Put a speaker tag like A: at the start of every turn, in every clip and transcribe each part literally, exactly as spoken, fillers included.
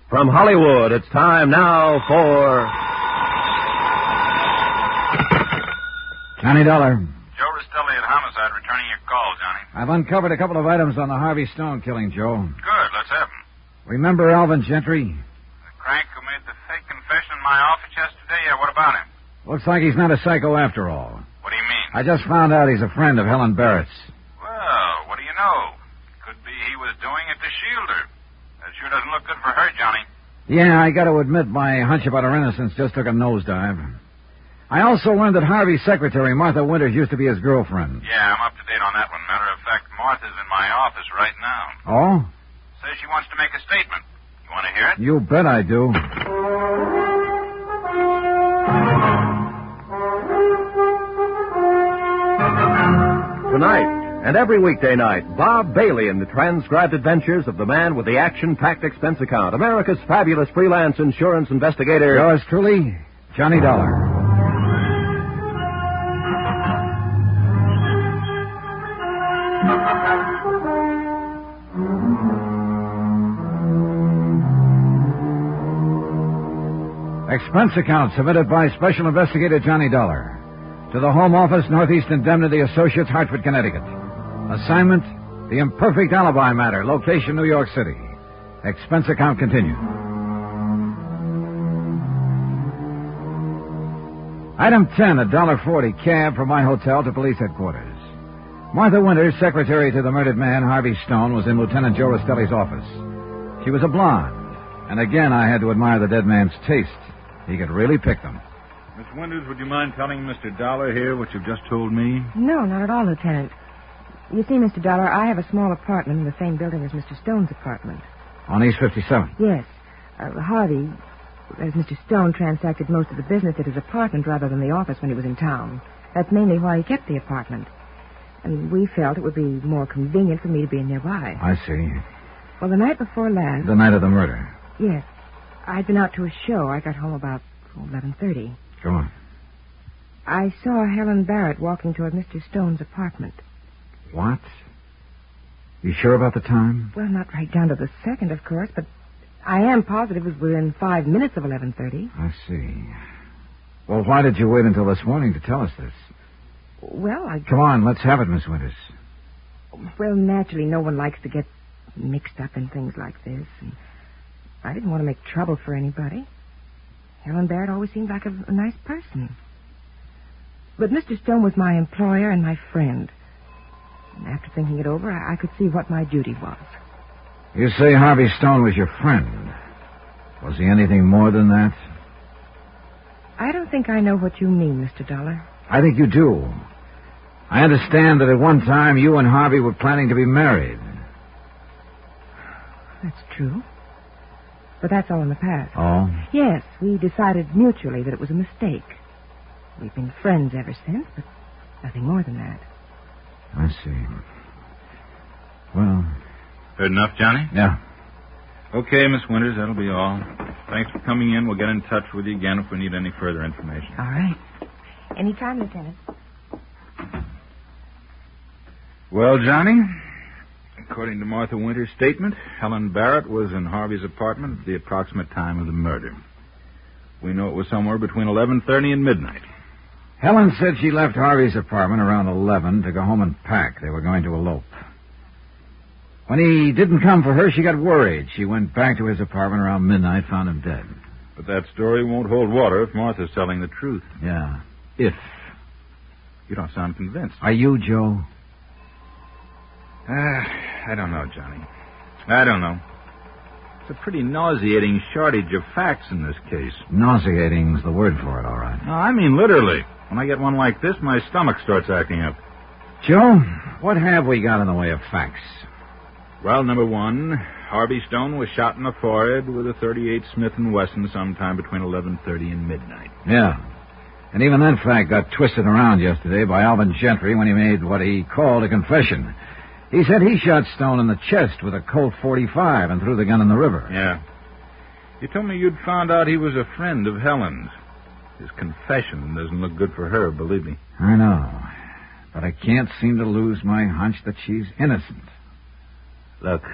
A: From Hollywood, it's time now for...
B: Johnny Dollar.
C: Joe Rastelli at Homicide, returning your call, Johnny.
B: I've uncovered a couple of items on the Harvey Stone killing, Joe.
C: Good, let's have them.
B: Remember Alvin Gentry?
C: The crank who made the fake confession in my office yesterday? Yeah, what about him?
B: Looks like he's not a psycho after all.
C: What do you mean?
B: I just found out he's a friend of Helen Barrett's.
C: Well, what do you know? Could be he was doing it to shield her. That sure doesn't look good for her, Johnny.
B: Yeah, I got to admit my hunch about her innocence just took a nosedive. I also learned that Harvey's secretary, Martha Winters, used to be his girlfriend.
C: Yeah, I'm up to date on that one. Matter of fact, Martha's in my office right now.
B: Oh?
C: Says she wants to make a statement. You want to hear it?
B: You bet I do.
A: Tonight, and every weekday night, Bob Bailey in the transcribed adventures of the man with the action-packed expense account, America's fabulous freelance insurance investigator.
B: Yours truly, Johnny Dollar. Expense account submitted by Special Investigator Johnny Dollar to the Home Office, Northeast Indemnity Associates, Hartford, Connecticut. Assignment, the imperfect alibi matter. Location, New York City. Expense account continued. Item ten, a dollar forty cab from my hotel to police headquarters. Martha Winters, secretary to the murdered man, Harvey Stone, was in Lieutenant Joe Rastelli's office. She was a blonde, and again I had to admire the dead man's taste. He could really pick them.
C: Miss Winters, would you mind telling Mister Dollar here what you've just told me?
D: No, not at all, Lieutenant. You see, Mister Dollar, I have a small apartment in the same building as Mister Stone's apartment.
B: On East fifty-seven?
D: Yes. Uh, Harvey, as Mister Stone, transacted most of the business at his apartment rather than the office when he was in town. That's mainly why he kept the apartment. And we felt it would be more convenient for me to be nearby.
B: I see.
D: Well, the night before last...
B: The night of the murder?
D: Yes. I'd been out to a show. I got home about eleven thirty.
B: Go on.
D: I saw Helen Barrett walking toward Mister Stone's apartment.
B: What? You sure about the time?
D: Well, not right down to the second, of course, but I am positive it was within five minutes of eleven thirty.
B: I see. Well, why did you wait until this morning to tell us this?
D: Well, I...
B: Come on, let's have it, Miss Winters.
D: Well, naturally, no one likes to get mixed up in things like this. And I didn't want to make trouble for anybody. Helen Barrett always seemed like a, a nice person. But Mister Stone was my employer and my friend. And after thinking it over, I, I could see what my duty was.
B: You say Harvey Stone was your friend. Was he anything more than that?
D: I don't think I know what you mean, Mister Dollar.
B: I think you do. I understand that at one time you and Harvey were planning to be married.
D: That's true. But that's all in the past.
B: Oh?
D: Yes, we decided mutually that it was a mistake. We've been friends ever since, but nothing more than that.
B: I see. Well...
C: Heard enough, Johnny?
B: Yeah.
C: Okay, Miss Winters, that'll be all. Thanks for coming in. We'll get in touch with you again if we need any further information.
D: All right. Anytime, Lieutenant.
C: Well, Johnny, according to Martha Winters' statement, Helen Barrett was in Harvey's apartment at the approximate time of the murder. We know it was somewhere between eleven thirty and midnight.
B: Helen said she left Harvey's apartment around eleven to go home and pack. They were going to elope. When he didn't come for her, she got worried. She went back to his apartment around midnight, found him dead.
C: But that story won't hold water if Martha's telling the truth.
B: Yeah, if.
C: You don't sound convinced.
B: Are you, Joe?
C: Uh, I don't know, Johnny. I don't know. It's a pretty nauseating shortage of facts in this case.
B: Nauseating's the word for it, all right.
C: No, I mean literally. When I get one like this, my stomach starts acting up.
B: Joe, what have we got in the way of facts?
C: Well, number one, Harvey Stone was shot in the forehead with a thirty-eight Smith and Wesson sometime between eleven thirty and midnight.
B: Yeah. And even that fact got twisted around yesterday by Alvin Gentry when he made what he called a confession. He said he shot Stone in the chest with a Colt forty-five and threw the gun in the river.
C: Yeah. You told me you'd found out he was a friend of Helen's. His confession doesn't look good for her, believe me.
B: I know. But I can't seem to lose my hunch that she's innocent.
C: Look,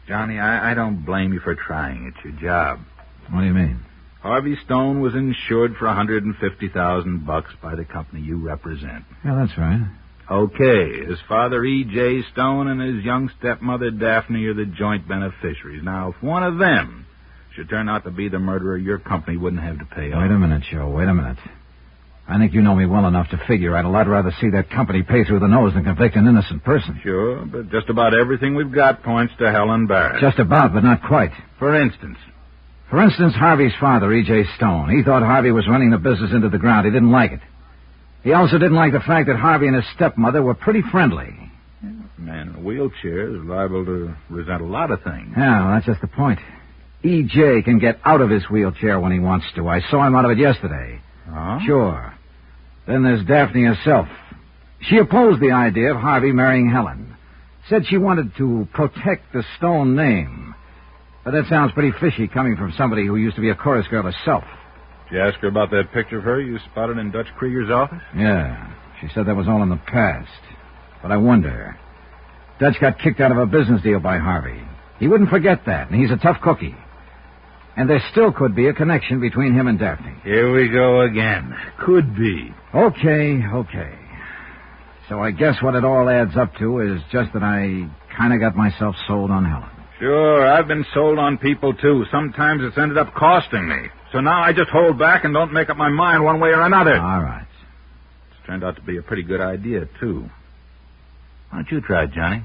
C: Johnny, I, I don't blame you for trying. It's your job.
B: What do you mean?
C: Harvey Stone was insured for one hundred fifty thousand bucks by the company you represent.
B: Yeah, that's right.
C: Okay, his father, E J. Stone, and his young stepmother, Daphne, are the joint beneficiaries. Now, if one of them should turn out to be the murderer, your company wouldn't have to pay off.
B: Wait a minute, Joe. Wait a minute. I think you know me well enough to figure I'd a lot rather see that company pay through the nose than convict an innocent person.
C: Sure, but just about everything we've got points to Helen Barrett.
B: Just about, but not quite.
C: For instance?
B: For instance, Harvey's father, E J. Stone. He thought Harvey was running the business into the ground. He didn't like it. He also didn't like the fact that Harvey and his stepmother were pretty friendly.
C: A man in a wheelchair is liable to resent a lot of things.
B: Yeah, well, that's just the point. E J can get out of his wheelchair when he wants to. I saw him out of it yesterday.
C: Huh?
B: Sure. Then there's Daphne herself. She opposed the idea of Harvey marrying Helen. Said she wanted to protect the Stone name. But that sounds pretty fishy coming from somebody who used to be a chorus girl herself.
C: Did you ask her about that picture of her you spotted in Dutch Krieger's office?
B: Yeah. She said that was all in the past. But I wonder. Dutch got kicked out of a business deal by Harvey. He wouldn't forget that, and he's a tough cookie. And there still could be a connection between him and Daphne.
C: Here we go again. Could be.
B: Okay, okay. So I guess what it all adds up to is just that I kind of got myself sold on Helen.
C: Sure, I've been sold on people, too. Sometimes it's ended up costing me. So now I just hold back and don't make up my mind one way or another.
B: All right.
C: It's turned out to be a pretty good idea, too. Why don't you try it, Johnny?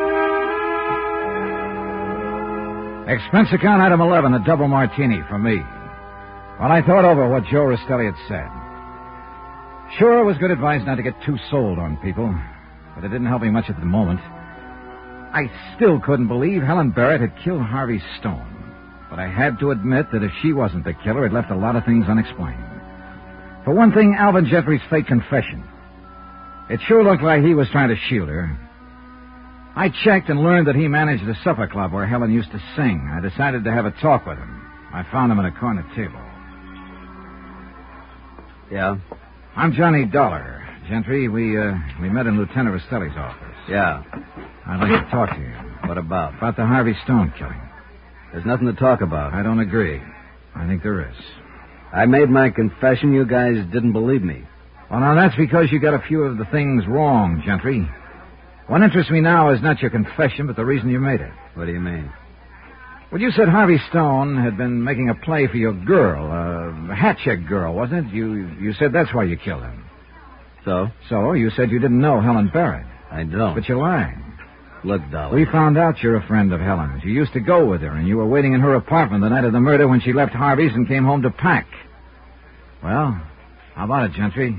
B: Expense account item eleven, a double martini for me. Well, I thought over what Joe Rastelli had said. Sure, it was good advice not to get too sold on people, but it didn't help me much at the moment. I still couldn't believe Helen Barrett had killed Harvey Stone. But I had to admit that if she wasn't the killer, it left a lot of things unexplained. For one thing, Alvin Gentry's fake confession. It sure looked like he was trying to shield her. I checked and learned that he managed the supper club where Helen used to sing. I decided to have a talk with him. I found him at a corner table.
E: Yeah?
B: I'm Johnny Dollar. Gentry, we, uh, we met in Lieutenant Rastelli's office.
E: Yeah.
B: I'd like to talk to you.
E: What about?
B: About the Harvey Stone killing.
E: There's nothing to talk about.
B: I don't agree. I think there is.
E: I made my confession. You guys didn't believe me.
B: Well, now, that's because you got a few of the things wrong, Gentry. What interests me now is not your confession, but the reason you made it.
E: What do you mean?
B: Well, you said Harvey Stone had been making a play for your girl, a hat check girl, wasn't it? You you said that's why you killed him.
E: So?
B: So, you said you didn't know Helen Barrett.
E: I don't.
B: But you're lying.
E: Look, Dollar.
B: We found out you're a friend of Helen's. You used to go with her, and you were waiting in her apartment the night of the murder when she left Harvey's and came home to pack. Well, how about it, Gentry?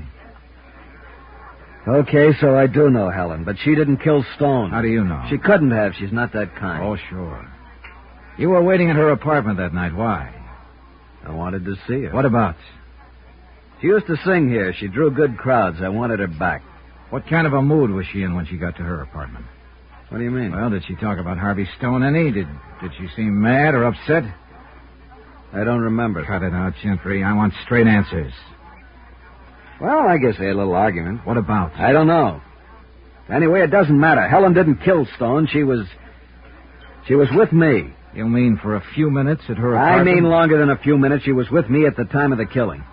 E: Okay, so I do know Helen, but she didn't kill Stone.
B: How do you know?
E: She couldn't have. She's not that kind.
B: Oh, sure. You were waiting in her apartment that night. Why?
E: I wanted to see her.
B: What about?
E: She used to sing here. She drew good crowds. I wanted her back.
B: What kind of a mood was she in when she got to her apartment?
E: What do you mean?
B: Well, did she talk about Harvey Stone any? Did did she seem mad or upset?
E: I don't remember.
B: Cut it out, Gentry. I want straight answers.
E: Well, I guess they had a little argument.
B: What about?
E: I don't know. Anyway, it doesn't matter. Helen didn't kill Stone. She was... She was with me.
B: You mean for a few minutes at her apartment?
E: I mean longer than a few minutes. She was with me at the time of the killing.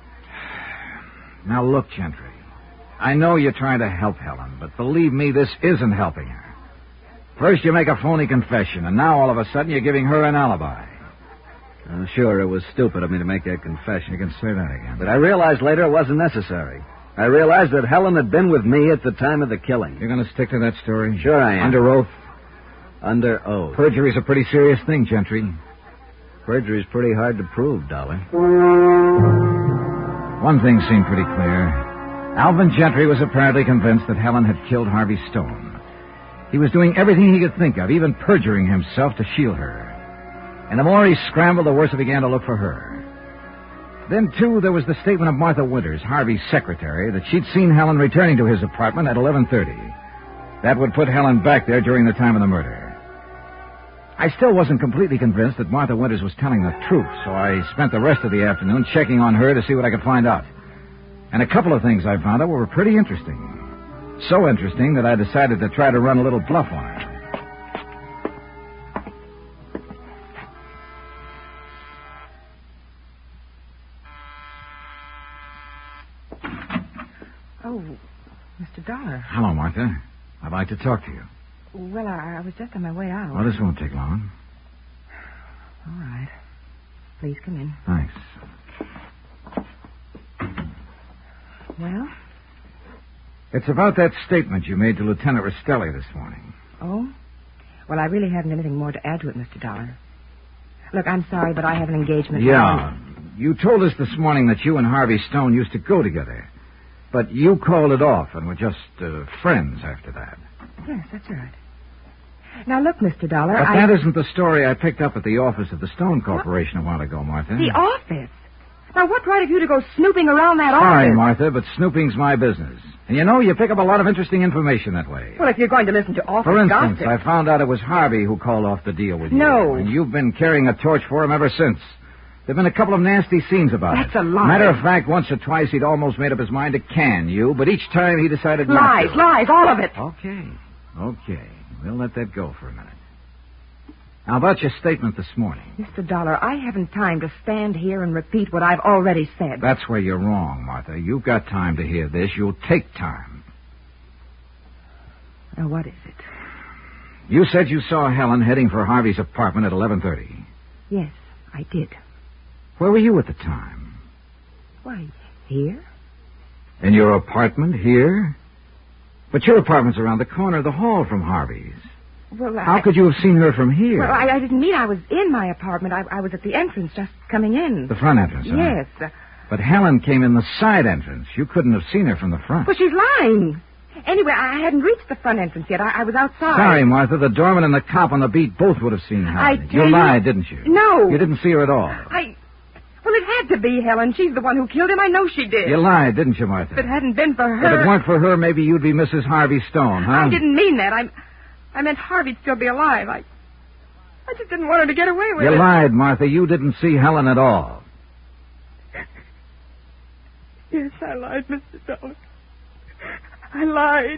B: Now, look, Gentry. I know you're trying to help Helen, but believe me, this isn't helping her. First, you make a phony confession, and now all of a sudden you're giving her an alibi.
E: Uh, sure, it was stupid of me to make that confession.
B: You can say that again.
E: But I realized later it wasn't necessary. I realized that Helen had been with me at the time of the killing.
B: You're going to stick to that story?
E: Sure I am.
B: Under oath?
E: Under oath.
B: Perjury's a pretty serious thing, Gentry.
E: Perjury's pretty hard to prove, Dollar.
B: One thing seemed pretty clear. Alvin Gentry was apparently convinced that Helen had killed Harvey Stone. He was doing everything he could think of, even perjuring himself to shield her. And the more he scrambled, the worse he began to look for her. Then, too, there was the statement of Martha Winters, Harvey's secretary, that she'd seen Helen returning to his apartment at eleven thirty. That would put Helen back there during the time of the murder. I still wasn't completely convinced that Martha Winters was telling the truth, so I spent the rest of the afternoon checking on her to see what I could find out. And a couple of things I found out were pretty interesting. So interesting that I decided to try to run a little bluff on her.
D: Oh, Mister Dollar.
B: Hello, Martha. I'd like to talk to you.
D: Well, I, I was just on my way out.
B: Well, this won't take long.
D: All right. Please come in.
B: Thanks.
D: Well?
B: It's about that statement you made to Lieutenant Rastelli this morning.
D: Oh? Well, I really haven't anything more to add to it, Mister Dollar. Look, I'm sorry, but I have an engagement.
B: Yeah. You told us this morning that you and Harvey Stone used to go together. But you called it off and were just uh, friends after that.
D: Yes, that's right. Now, look, Mister Dollar,
B: But
D: I...
B: that isn't the story I picked up at the office of the Stone Corporation what? a while ago, Martha.
D: The office? Now, what right have you to go snooping around that
B: Sorry,
D: office?
B: Martha, but snooping's my business. And you know, you pick up a lot of interesting information that way.
D: Well, if you're going to listen to office
B: For instance,
D: gossip...
B: I found out it was Harvey who called off the deal with you.
D: No.
B: And you've been carrying a torch for him ever since. There've been a couple of nasty scenes about
D: That's
B: it.
D: That's a lie.
B: Matter of fact, once or twice he'd almost made up his mind to can you, but each time he decided not
D: Lies,
B: to.
D: lies, all of it.
B: Okay, okay. We'll let that go for a minute. Now, about your statement this morning.
D: Mister Dollar, I haven't time to stand here and repeat what I've already said.
B: That's where you're wrong, Martha. You've got time to hear this. You'll take time.
D: Now, what is it?
B: You said you saw Helen heading for Harvey's apartment at eleven thirty.
D: Yes, I did.
B: Where were you at the time?
D: Why, here?
B: In your apartment here? But your apartment's around the corner of the hall from Harvey's.
D: Well, I...
B: How could you have seen her from here?
D: Well, I, I didn't mean I was in my apartment. I, I was at the entrance, just coming in.
B: The front entrance, huh?
D: Yes. Uh,
B: but Helen came in the side entrance. You couldn't have seen her from the front.
D: Well, she's lying. Anyway, I hadn't reached the front entrance yet. I, I was outside.
B: Sorry, Martha. The doorman and the cop on the beat both would have seen Helen.
D: I
B: you
D: tell you-
B: lied, didn't you?
D: No.
B: You didn't see her at all.
D: I... Well, it had to be Helen. She's the one who killed him. I know she did.
B: You lied, didn't you, Martha?
D: If it hadn't been for her...
B: If it weren't for her, maybe you'd be Missus Harvey Stone, huh?
D: I didn't mean that. I... I meant Harvey'd still be alive. I... I just didn't want her to get away with
B: You
D: it.
B: lied, Martha. You didn't see Helen at all.
D: Yes, I lied, Mister Dollar. I lied.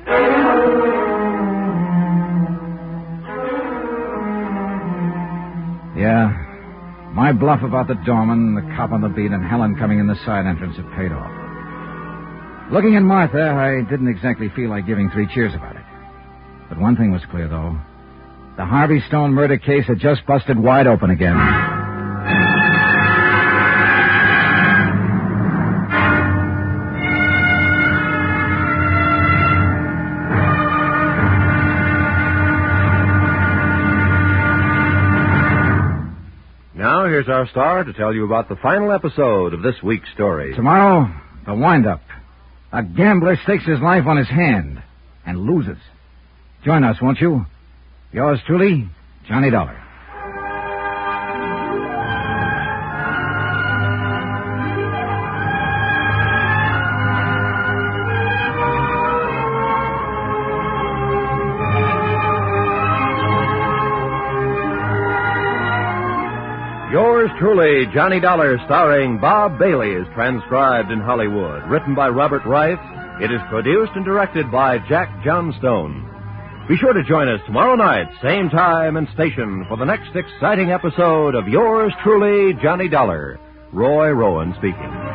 B: Yeah. My bluff about the doorman, the cop on the beat, and Helen coming in the side entrance had paid off. Looking at Martha, I didn't exactly feel like giving three cheers about it. But one thing was clear, though. The Harvey Stone murder case had just busted wide open again.
A: Now, here's our star to tell you about the final episode of this week's story.
B: Tomorrow, the wind-up. A gambler stakes his life on his hand and loses. Join us, won't you? Yours truly, Johnny Dollar.
A: Yours truly, Johnny Dollar, starring Bob Bailey, is transcribed in Hollywood. Written by Robert Wright, it is produced and directed by Jack Johnstone. Be sure to join us tomorrow night, same time and station, for the next exciting episode of Yours truly, Johnny Dollar. Roy Rowan speaking.